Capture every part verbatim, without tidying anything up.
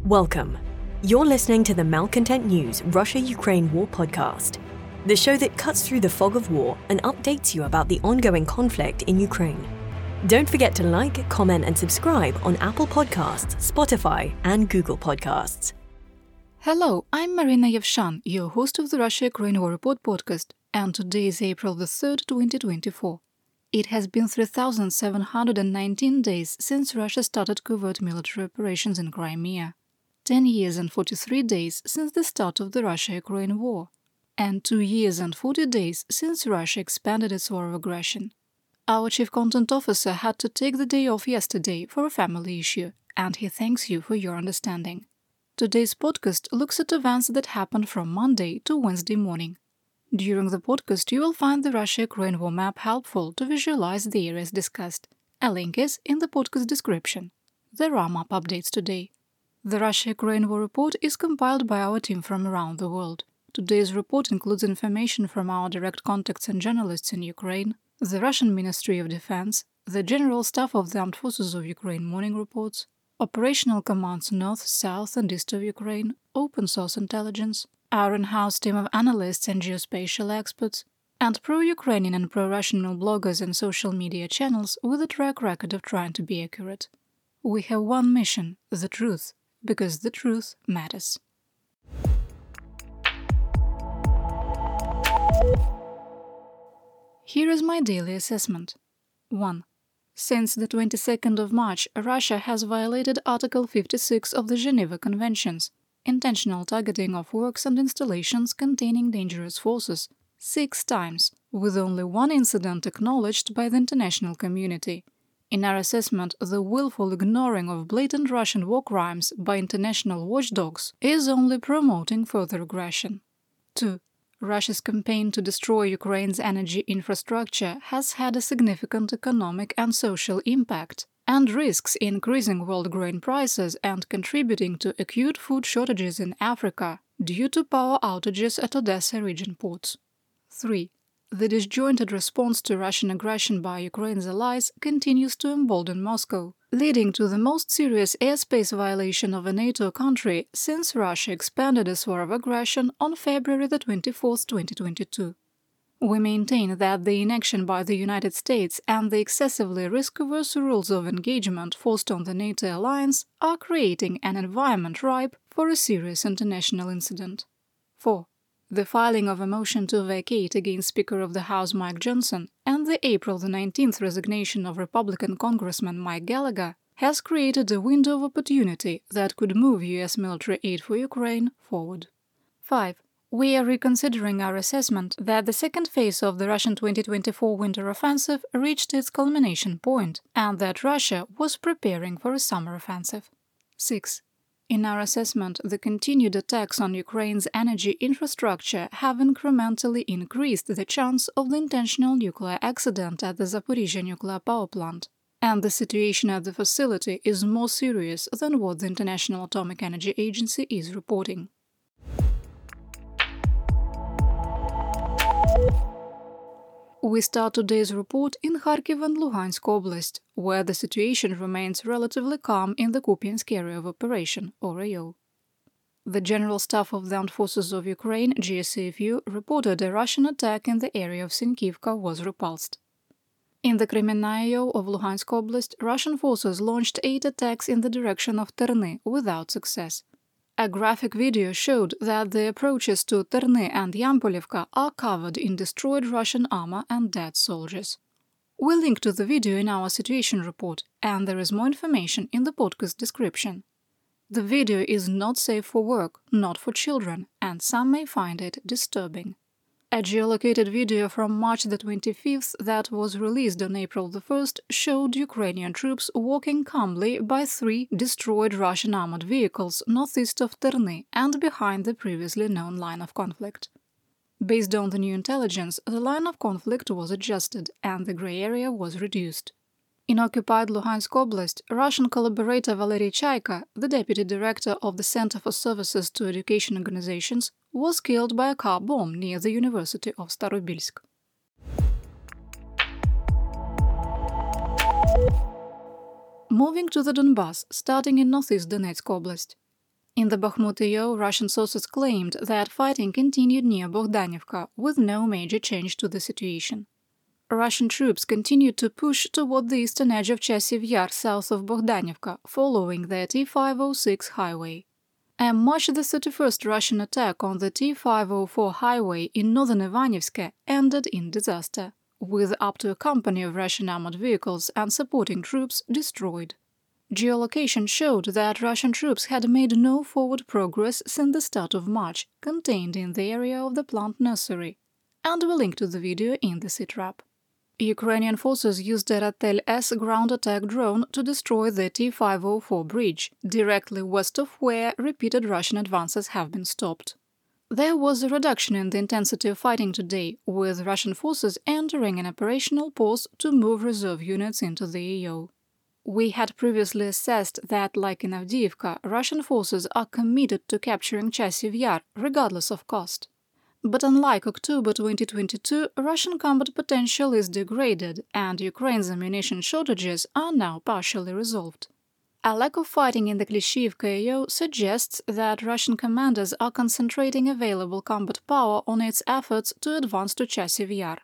Welcome. You're listening to the Malcontent News Russia-Ukraine War podcast, the show that cuts through the fog of war and updates you about the ongoing conflict in Ukraine. Don't forget to like, comment, and subscribe on Apple Podcasts, Spotify, and Google Podcasts. Hello, I'm Marina Yevshan, your host of the Russia-Ukraine War Report podcast, and today is April the third, twenty twenty-four. It has been three thousand seven hundred nineteen days since Russia started covert military operations in Crimea, ten years and forty-three days since the start of the Russia-Ukraine war, and two years and forty days since Russia expanded its war of aggression. Our chief content officer had to take the day off yesterday for a family issue, and he thanks you for your understanding. Today's podcast looks at events that happened from Monday to Wednesday morning. During the podcast, you will find the Russia-Ukraine war map helpful to visualize the areas discussed. A link is in the podcast description. There are map updates today. The Russia-Ukraine War Report is compiled by our team from around the world. Today's report includes information from our direct contacts and journalists in Ukraine, the Russian Ministry of Defense, the General Staff of the Armed Forces of Ukraine morning reports, operational commands north, south and east of Ukraine, open source intelligence, our in-house team of analysts and geospatial experts, and pro-Ukrainian and pro-Russian bloggers and social media channels with a track record of trying to be accurate. We have one mission, the truth, because the truth matters. Here is my daily assessment. one. Since the twenty-second of March, Russia has violated Article fifty-six of the Geneva Conventions, intentional targeting of works and installations containing dangerous forces, six times, with only one incident acknowledged by the international community. In our assessment, the willful ignoring of blatant Russian war crimes by international watchdogs is only promoting further aggression. two. Russia's campaign to destroy Ukraine's energy infrastructure has had a significant economic and social impact, and risks increasing world grain prices and contributing to acute food shortages in Africa due to power outages at Odessa region ports. three. The disjointed response to Russian aggression by Ukraine's allies continues to embolden Moscow, leading to the most serious airspace violation of a NATO country since Russia expanded its war of aggression on February the twenty-fourth, twenty twenty-two. We maintain that the inaction by the United States and the excessively risk-averse rules of engagement forced on the NATO alliance are creating an environment ripe for a serious international incident. four. The filing of a motion to vacate against Speaker of the House Mike Johnson and the April the nineteenth resignation of Republican Congressman Mike Gallagher has created a window of opportunity that could move U S military aid for Ukraine forward. five. We are reconsidering our assessment that the second phase of the Russian twenty twenty-four winter offensive reached its culmination point and that Russia was preparing for a summer offensive. six. In our assessment, the continued attacks on Ukraine's energy infrastructure have incrementally increased the chance of the intentional nuclear accident at the Zaporizhzhia nuclear power plant, and the situation at the facility is more serious than what the International Atomic Energy Agency is reporting. We start today's report in Kharkiv and Luhansk Oblast, where the situation remains relatively calm in the Kupiansk Area of Operation, or A O. The General Staff of the Armed Forces of Ukraine, G S A F U, reported a Russian attack in the area of Sinkivka was repulsed. In the Kremenna A O of Luhansk Oblast, Russian forces launched eight attacks in the direction of Terny without success. A graphic video showed that the approaches to Terny and Yampolivka are covered in destroyed Russian armor and dead soldiers. We'll link to the video in our situation report, and there is more information in the podcast description. The video is not safe for work, not for children, and some may find it disturbing. A geolocated video from March the twenty-fifth that was released on April the first showed Ukrainian troops walking calmly by three destroyed Russian armored vehicles northeast of Terny and behind the previously known line of conflict. Based on the new intelligence, the line of conflict was adjusted and the grey area was reduced. In occupied Luhansk Oblast, Russian collaborator Valery Chaika, the deputy director of the Center for Services to Education Organizations, was killed by a car bomb near the University of Starobilsk. Moving to the Donbas, starting in northeast Donetsk Oblast. In the Bakhmut A O, Russian sources claimed that fighting continued near Bogdanivka with no major change to the situation. Russian troops continued to push toward the eastern edge of Chasiv Yar south of Bogdanivka, following the T five oh six highway. A March the thirty-first Russian attack on the T five oh four highway in northern Ivanivsk ended in disaster, with up to a company of Russian armored vehicles and supporting troops destroyed. Geolocation showed that Russian troops had made no forward progress since the start of March, contained in the area of the plant nursery, and we link to the video in the sitrap. Ukrainian forces used a Ratel S ground attack drone to destroy the T five oh four bridge, directly west of where repeated Russian advances have been stopped. There was a reduction in the intensity of fighting today, with Russian forces entering an operational pause to move reserve units into the A O. We had previously assessed that, like in Avdiivka, Russian forces are committed to capturing Chasiv Yar, regardless of cost. But unlike October twenty twenty-two, Russian combat potential is degraded, and Ukraine's ammunition shortages are now partially resolved. A lack of fighting in the Klishchiivka A O suggests that Russian commanders are concentrating available combat power on its efforts to advance to Chasiv Yar.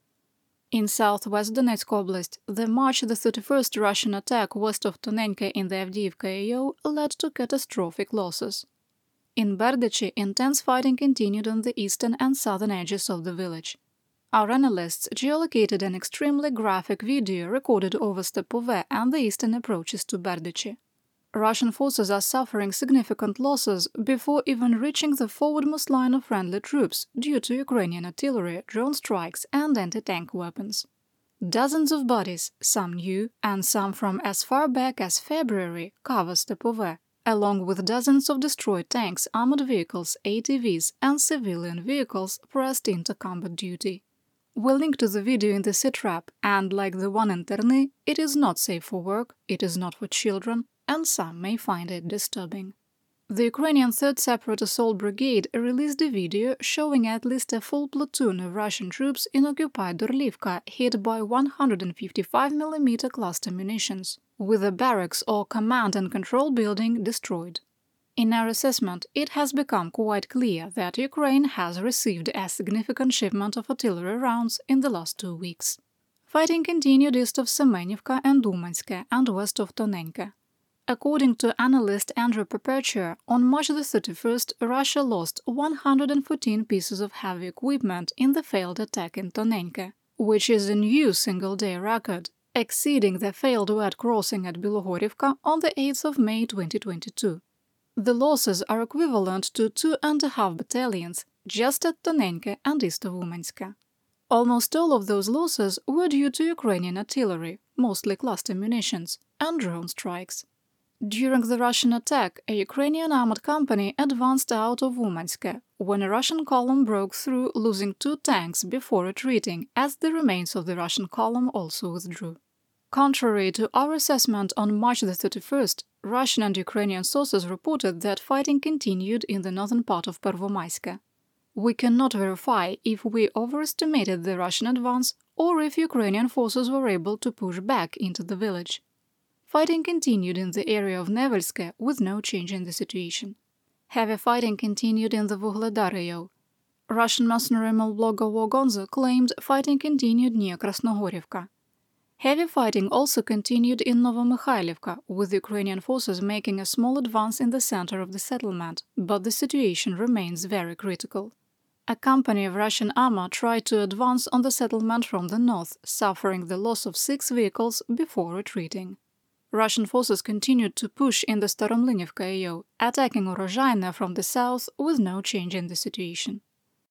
In southwest Donetsk Oblast, the March the thirty-first Russian attack west of Tonenka in the Avdiivka A O led to catastrophic losses. In Berdychi, intense fighting continued on the eastern and southern edges of the village. Our analysts geolocated an extremely graphic video recorded over Stepove and the eastern approaches to Berdychi. Russian forces are suffering significant losses before even reaching the forwardmost line of friendly troops due to Ukrainian artillery, drone strikes and anti-tank weapons. Dozens of bodies, some new and some from as far back as February, cover Stepove, along with dozens of destroyed tanks, armored vehicles, A T Vs and civilian vehicles pressed into combat duty. We'll link to the video in the sitrap, and like the one in Terny, it is not safe for work, it is not for children, and some may find it disturbing. The Ukrainian third Separate Assault Brigade released a video showing at least a full platoon of Russian troops in occupied Orlivka hit by one hundred fifty-five millimeter cluster munitions, with a barracks or command and control building destroyed. In our assessment, it has become quite clear that Ukraine has received a significant shipment of artillery rounds in the last two weeks. Fighting continued east of Semenivka and Umanske and west of Tonenka. According to analyst Andrew Perpetua, on March the thirty-first, Russia lost one hundred fourteen pieces of heavy equipment in the failed attack in Tonenka, which is a new single-day record, exceeding the failed wet crossing at Bilohorivka on the eighth of May twenty twenty-two. The losses are equivalent to two and a half battalions just at Tonenka and east of Umanska. Almost all of those losses were due to Ukrainian artillery, mostly cluster munitions, and drone strikes. During the Russian attack, a Ukrainian armored company advanced out of Umansk, when a Russian column broke through, losing two tanks before retreating, as the remains of the Russian column also withdrew. Contrary to our assessment on March the thirty-first, Russian and Ukrainian sources reported that fighting continued in the northern part of Pervomaiska. We cannot verify if we overestimated the Russian advance or if Ukrainian forces were able to push back into the village. Fighting continued in the area of Nevelske with no change in the situation. Heavy fighting continued in the Vuhledar A O. Russian mercenary blogger Wogonzo claimed fighting continued near Krasnogorivka. Heavy fighting also continued in Novomykhailivka, with Ukrainian forces making a small advance in the center of the settlement, but the situation remains very critical. A company of Russian armor tried to advance on the settlement from the north, suffering the loss of six vehicles before retreating. Russian forces continued to push in the Staromlynivka A O, attacking Urozhaina from the south with no change in the situation.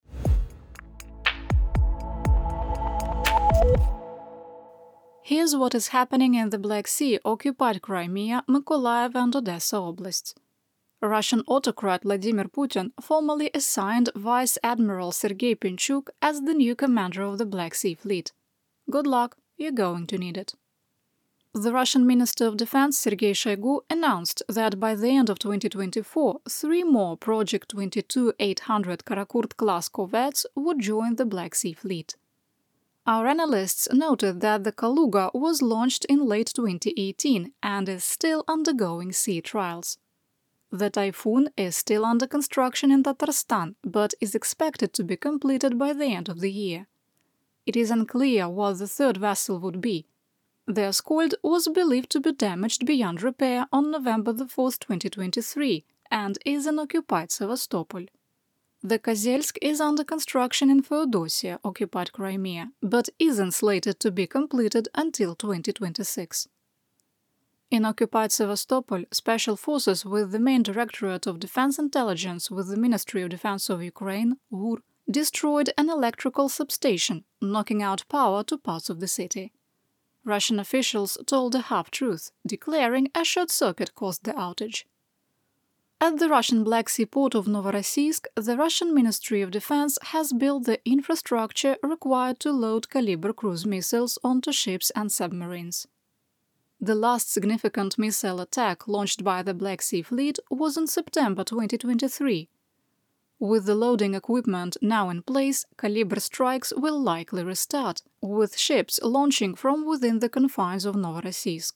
Here's what is happening in the Black Sea, occupied Crimea, Mykolaiv and Odessa oblasts. Russian autocrat Vladimir Putin formally assigned Vice Admiral Sergei Pinchuk as the new commander of the Black Sea Fleet. Good luck, you're going to need it. The Russian Minister of Defense Sergei Shoigu announced that by the end of twenty twenty-four, three more Project twenty-two eight hundred Karakurt-class corvettes would join the Black Sea Fleet. Our analysts noted that the Kaluga was launched in late twenty eighteen and is still undergoing sea trials. The Typhoon is still under construction in Tatarstan, but is expected to be completed by the end of the year. It is unclear what the third vessel would be. The Askold was believed to be damaged beyond repair on November the fourth, twenty twenty-three, and is in occupied Sevastopol. The Kozelsk is under construction in Feodosia, occupied Crimea, but isn't slated to be completed until twenty twenty-six. In occupied Sevastopol, special forces with the main Directorate of Defense Intelligence with the Ministry of Defense of Ukraine, U R, destroyed an electrical substation, knocking out power to parts of the city. Russian officials told a half-truth, declaring a short circuit caused the outage. At the Russian Black Sea port of Novorossiysk, the Russian Ministry of Defense has built the infrastructure required to load Kalibr cruise missiles onto ships and submarines. The last significant missile attack launched by the Black Sea Fleet was in September twenty twenty-three. With the loading equipment now in place, Kalibr strikes will likely restart, with ships launching from within the confines of Novorossiysk.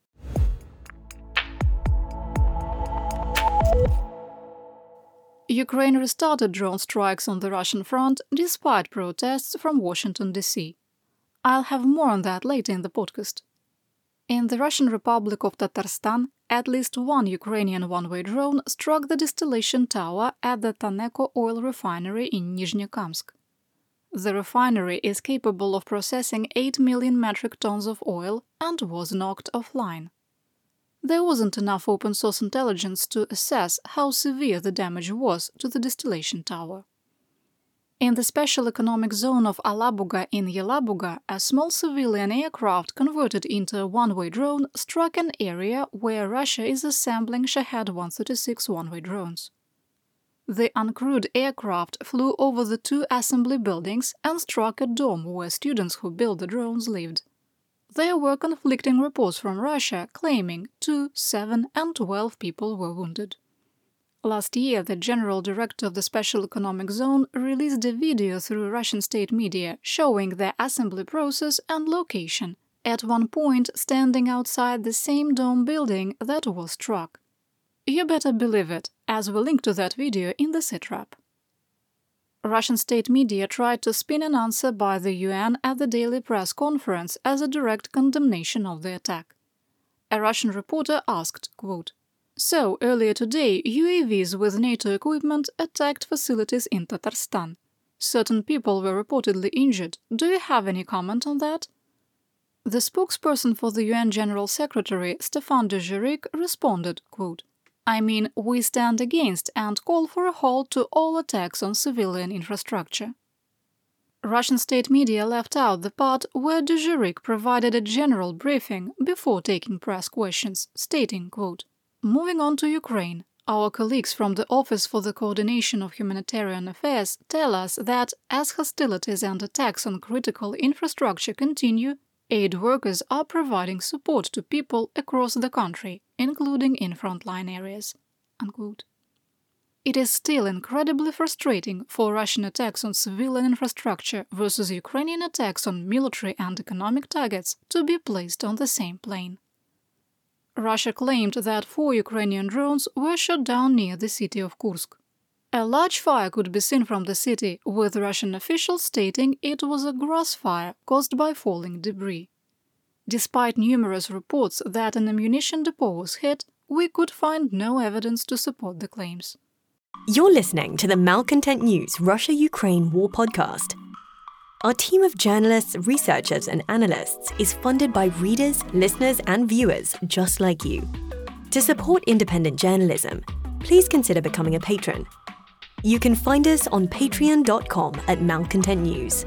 Ukraine restarted drone strikes on the Russian front despite protests from Washington, D C I'll have more on that later in the podcast. In the Russian Republic of Tatarstan, at least one Ukrainian one-way drone struck the distillation tower at the Taneco oil refinery in Nizhnekamsk. The refinery is capable of processing eight million metric tons of oil and was knocked offline. There wasn't enough open-source intelligence to assess how severe the damage was to the distillation tower. In the special economic zone of Alabuga in Yelabuga, a small civilian aircraft converted into a one-way drone struck an area where Russia is assembling Shahed one thirty-six one-way drones. The uncrewed aircraft flew over the two assembly buildings and struck a dome where students who built the drones lived. There were conflicting reports from Russia claiming two, seven and twelve people were wounded. Last year, the General Director of the Special Economic Zone released a video through Russian state media showing the assembly process and location, at one point standing outside the same dome building that was struck. You better believe it, as we link to that video in the sitrep. Russian state media tried to spin an answer by the U N at the daily press conference as a direct condemnation of the attack. A Russian reporter asked, quote, "So, earlier today, U A Vs with NATO equipment attacked facilities in Tatarstan. Certain people were reportedly injured. Do you have any comment on that?" The spokesperson for the U N General Secretary, Stefan Dujarric, responded, quote, "I mean, we stand against and call for a halt to all attacks on civilian infrastructure." Russian state media left out the part where Dujarric provided a general briefing before taking press questions, stating, quote, "Moving on to Ukraine, our colleagues from the Office for the Coordination of Humanitarian Affairs tell us that as hostilities and attacks on critical infrastructure continue, aid workers are providing support to people across the country, including in frontline areas." Unquote. It is still incredibly frustrating for Russian attacks on civilian infrastructure versus Ukrainian attacks on military and economic targets to be placed on the same plane. Russia claimed that four Ukrainian drones were shot down near the city of Kursk. A large fire could be seen from the city, with Russian officials stating it was a grass fire caused by falling debris. Despite numerous reports that an ammunition depot was hit, we could find no evidence to support the claims. You're listening to the Malcontent News Russia-Ukraine War podcast. Our team of journalists, researchers and analysts is funded by readers, listeners and viewers just like you. To support independent journalism, please consider becoming a patron. You can find us on patreon dot com at Malcontent News.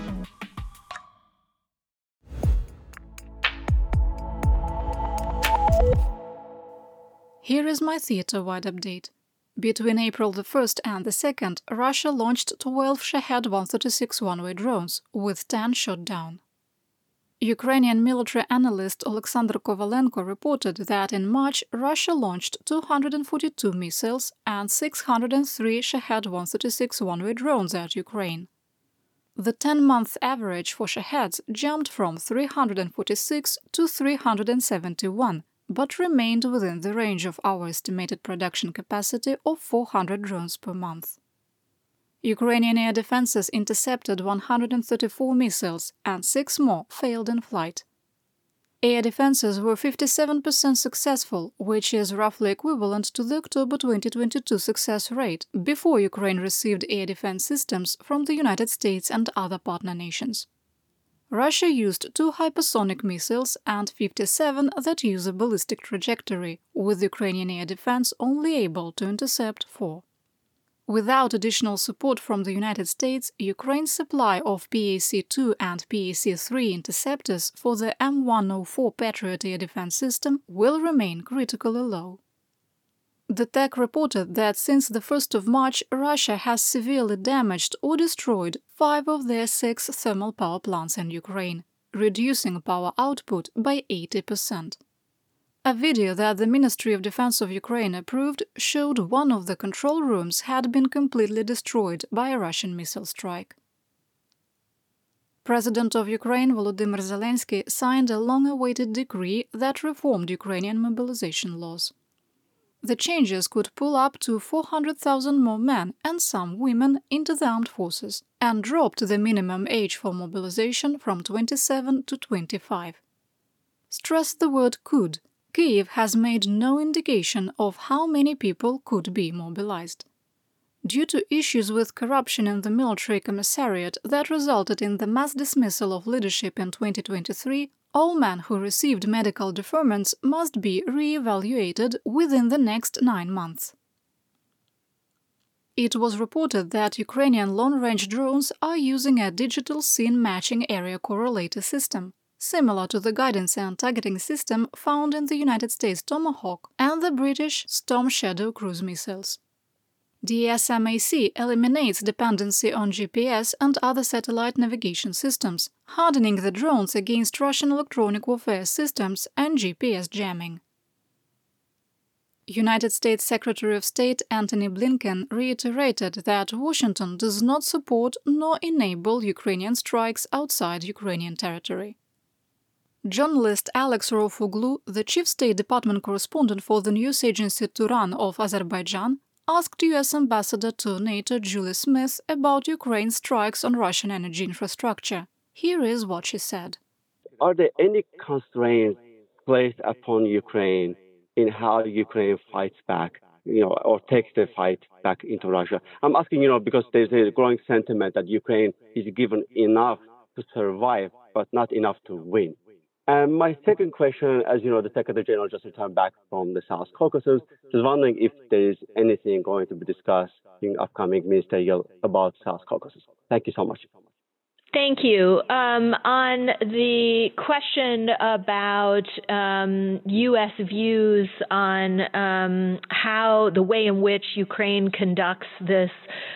Here is my theater-wide update. Between April the first and the second, Russia launched twelve Shahed one thirty-six one-way drones, with ten shot down. Ukrainian military analyst Alexander Kovalenko reported that in March Russia launched two hundred forty-two missiles and six hundred three Shahed one thirty-six one-way drones at Ukraine. The ten-month average for Shaheds jumped from three hundred forty-six to three hundred seventy-one, but remained within the range of our estimated production capacity of four hundred drones per month. Ukrainian air defenses intercepted one hundred thirty-four missiles, and six more failed in flight. Air defenses were fifty-seven percent successful, which is roughly equivalent to the October twenty twenty-two success rate before Ukraine received air defense systems from the United States and other partner nations. Russia used two hypersonic missiles and fifty-seven that use a ballistic trajectory, with Ukrainian air defense only able to intercept four. Without additional support from the United States, Ukraine's supply of P A C two and P A C three interceptors for the M one oh four Patriot air defense system will remain critically low. The T E C reported that since the first of March, Russia has severely damaged or destroyed five of their six thermal power plants in Ukraine, reducing power output by eighty percent. A video that the Ministry of Defense of Ukraine approved showed one of the control rooms had been completely destroyed by a Russian missile strike. President of Ukraine Volodymyr Zelensky signed a long-awaited decree that reformed Ukrainian mobilization laws. The changes could pull up to four hundred thousand more men and some women into the armed forces and dropped the minimum age for mobilization from twenty-seven to twenty-five. Stress the word could. Kyiv has made no indication of how many people could be mobilized. Due to issues with corruption in the military commissariat that resulted in the mass dismissal of leadership in twenty twenty-three, all men who received medical deferments must be re-evaluated within the next nine months. It was reported that Ukrainian long-range drones are using a digital scene matching area correlator system, similar to the guidance and targeting system found in the United States Tomahawk and the British Storm Shadow cruise missiles. The S M A C eliminates dependency on G P S and other satellite navigation systems, hardening the drones against Russian electronic warfare systems and G P S jamming. United States Secretary of State Antony Blinken reiterated that Washington does not support nor enable Ukrainian strikes outside Ukrainian territory. Journalist Alex Rovuglu, the chief State Department correspondent for the news agency Turan of Azerbaijan, asked U S Ambassador to NATO Julie Smith about Ukraine's strikes on Russian energy infrastructure. Here is what she said. Are there any constraints placed upon Ukraine in how Ukraine fights back, you know, or takes the fight back into Russia? I'm asking, you know, because there's a growing sentiment that Ukraine is given enough to survive, but not enough to win. And my second question, as you know, the Secretary General just returned back from the South Caucasus. Just wondering if there is anything going to be discussed in upcoming ministerial about South Caucasus. Thank you so much. Thank you. Um, on the question about um, U S views on um, how the way in which Ukraine conducts this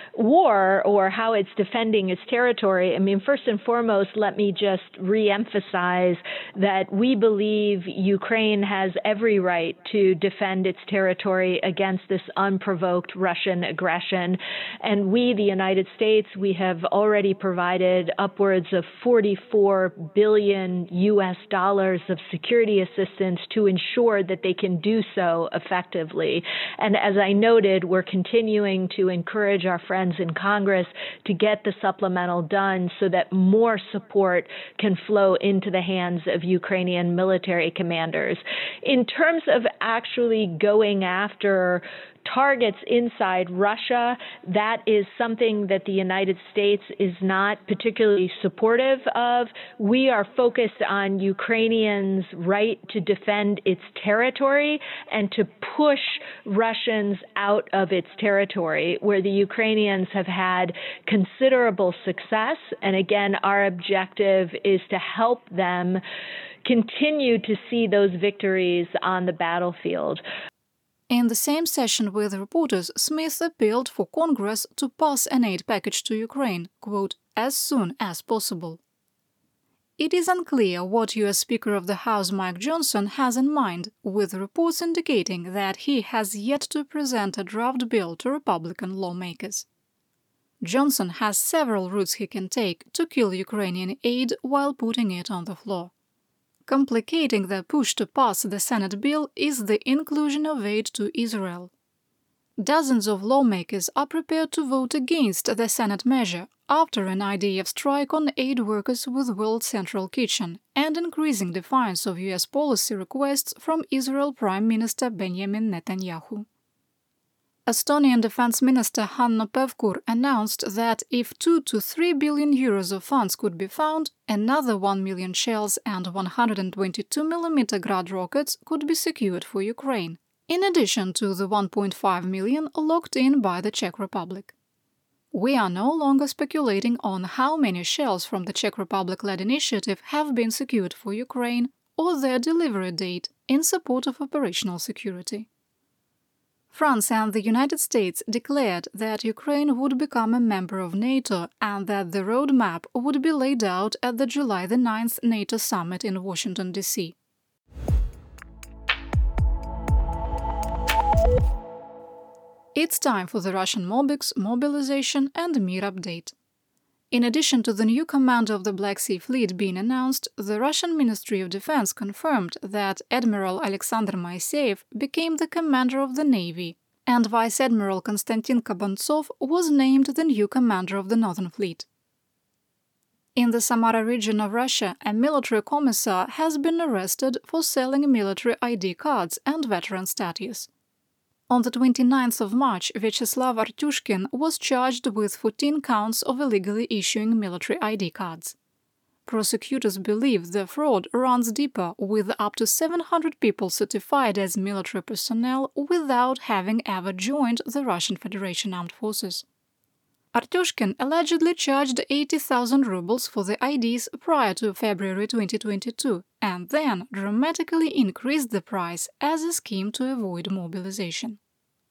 war or how it's defending its territory, I mean, first and foremost, let me just reemphasize that we believe Ukraine has every right to defend its territory against this unprovoked Russian aggression. And we, the United States, we have already provided upwards of forty-four billion U S dollars of security assistance to ensure that they can do so effectively. And as I noted, we're continuing to encourage our friends in Congress to get the supplemental done so that more support can flow into the hands of Ukrainian military commanders. In terms of actually going after targets inside Russia, that is something that the United States is not particularly supportive of. We are focused on Ukrainians' right to defend its territory and to push Russians out of its territory, where the Ukrainians have had considerable success. And again, our objective is to help them continue to see those victories on the battlefield. In the same session with reporters, Smith appealed for Congress to pass an aid package to Ukraine, quote, as soon as possible. It is unclear what U S Speaker of the House Mike Johnson has in mind, with reports indicating that he has yet to present a draft bill to Republican lawmakers. Johnson has several routes he can take to kill Ukrainian aid while putting it on the floor. complicating the push to pass the Senate bill is the inclusion of aid to Israel. Dozens of lawmakers are prepared to vote against the Senate measure after an I D F strike on aid workers with World Central Kitchen and increasing defiance of U S policy requests from Israel Prime Minister Benjamin Netanyahu. Estonian Defense Minister Hanno Pevkur announced that if two to three billion euros of funds could be found, another one million shells and one hundred twenty-two millimeter Grad rockets could be secured for Ukraine, in addition to the one point five million locked in by the Czech Republic. We are no longer speculating on how many shells from the Czech Republic-led initiative have been secured for Ukraine or their delivery date in support of operational security. France and the United States declared that Ukraine would become a member of NATO and that the roadmap would be laid out at the July the ninth NATO summit in Washington, D C It's time for the Russian Mobix mobilization and Mir update. In addition to the new commander of the Black Sea Fleet being announced, the Russian Ministry of Defense confirmed that Admiral Alexander Moiseev became the commander of the Navy, and Vice Admiral Konstantin Kabantsov was named the new commander of the Northern Fleet. In the Samara region of Russia, a military commissar has been arrested for selling military I D cards and veteran status. On the twenty-ninth of March, Vyacheslav Artyushkin was charged with fourteen counts of illegally issuing military I D cards. Prosecutors believe the fraud runs deeper, with up to seven hundred people certified as military personnel without having ever joined the Russian Federation Armed Forces. Artyushkin allegedly charged eighty thousand rubles for the I Ds prior to February twenty twenty-two and then dramatically increased the price as a scheme to avoid mobilization.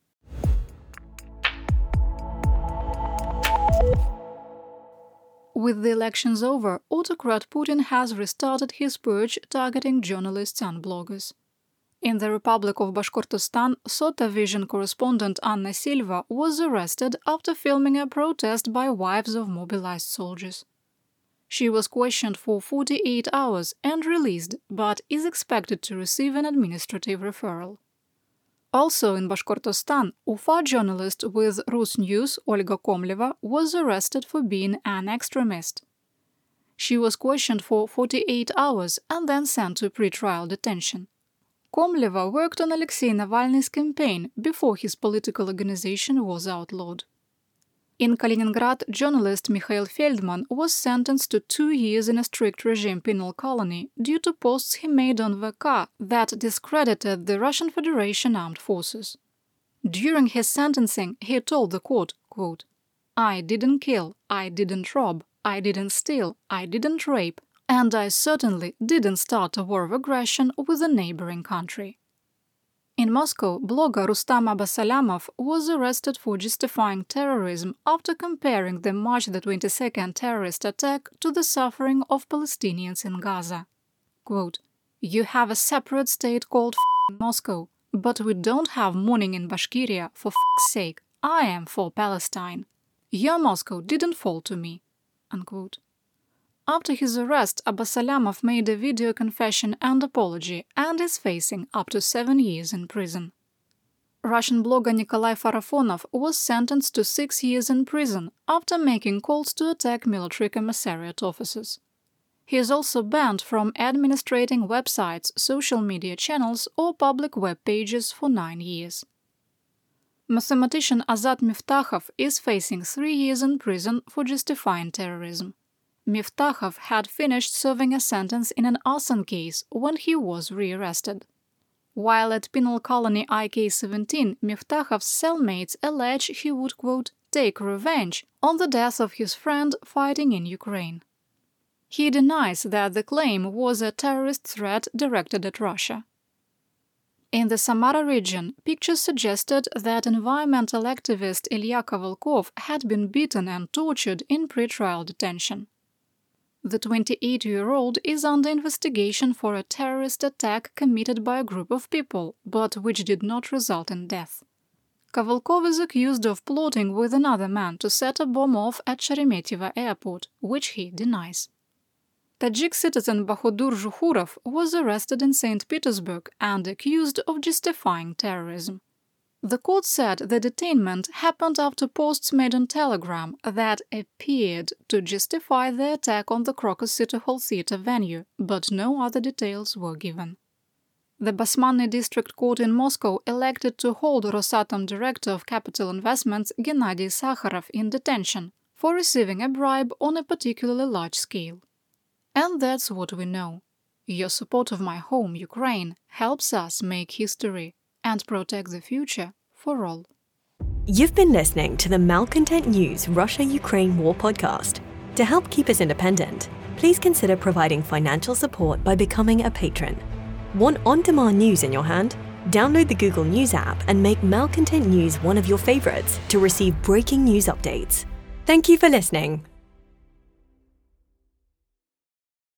With the elections over, autocrat Putin has restarted his purge targeting journalists and bloggers. In the Republic of Bashkortostan, Sota Vision correspondent Anna Silva was arrested after filming a protest by wives of mobilized soldiers. She was questioned for forty-eight hours and released, but is expected to receive an administrative referral. Also in Bashkortostan, Ufa journalist with Rus News Olga Komleva was arrested for being an extremist. She was questioned for forty-eight hours and then sent to pre-trial detention. Komleva worked on Alexei Navalny's campaign before his political organization was outlawed. In Kaliningrad, journalist Mikhail Feldman was sentenced to two years in a strict regime penal colony due to posts he made on V K that discredited the Russian Federation Armed Forces. During his sentencing, he told the court, quote, "I didn't kill, I didn't rob, I didn't steal, I didn't rape, and I certainly didn't start a war of aggression with a neighboring country." In Moscow, blogger Rustam Abasalamov was arrested for justifying terrorism after comparing the March the twenty-second terrorist attack to the suffering of Palestinians in Gaza. Quote, "You have a separate state called f***ing Moscow, but we don't have mourning in Bashkiria, for f***'s sake. I am for Palestine. Your Moscow didn't fall to me." Unquote. After his arrest, Abasalamov made a video confession and apology and is facing up to seven years in prison. Russian blogger Nikolai Farafonov was sentenced to six years in prison after making calls to attack military commissariat officers. He is also banned from administrating websites, social media channels or public web pages for nine years. Mathematician Azat Miftakhov is facing three years in prison for justifying terrorism. Miftakhov had finished serving a sentence in an arson case when he was rearrested. While at penal colony I K seventeen, Miftachov's cellmates allege he would, quote, "take revenge" on the death of his friend fighting in Ukraine. He denies that the claim was a terrorist threat directed at Russia. In the Samara region, pictures suggested that environmental activist Ilya Kovalkov had been beaten and tortured in pre-trial detention. The twenty-eight-year-old is under investigation for a terrorist attack committed by a group of people, but which did not result in death. Kovalkov is accused of plotting with another man to set a bomb off at Sheremetyevo airport, which he denies. Tajik citizen Bahodur Zhukhurov was arrested in Saint Petersburg and accused of justifying terrorism. The court said the detainment happened after posts made on Telegram that appeared to justify the attack on the Crocus City Hall Theatre venue, but no other details were given. The Basmanny District Court in Moscow elected to hold Rosatom Director of Capital Investments Gennady Sakharov in detention for receiving a bribe on a particularly large scale. And that's what we know. Your support of my home, Ukraine, helps us make history and protect the future for all. You've been listening to the Malcontent News Russia-Ukraine War podcast. To help keep us independent, please consider providing financial support by becoming a patron. Want on-demand news in your hand? Download the Google News app and make Malcontent News one of your favorites to receive breaking news updates. Thank you for listening.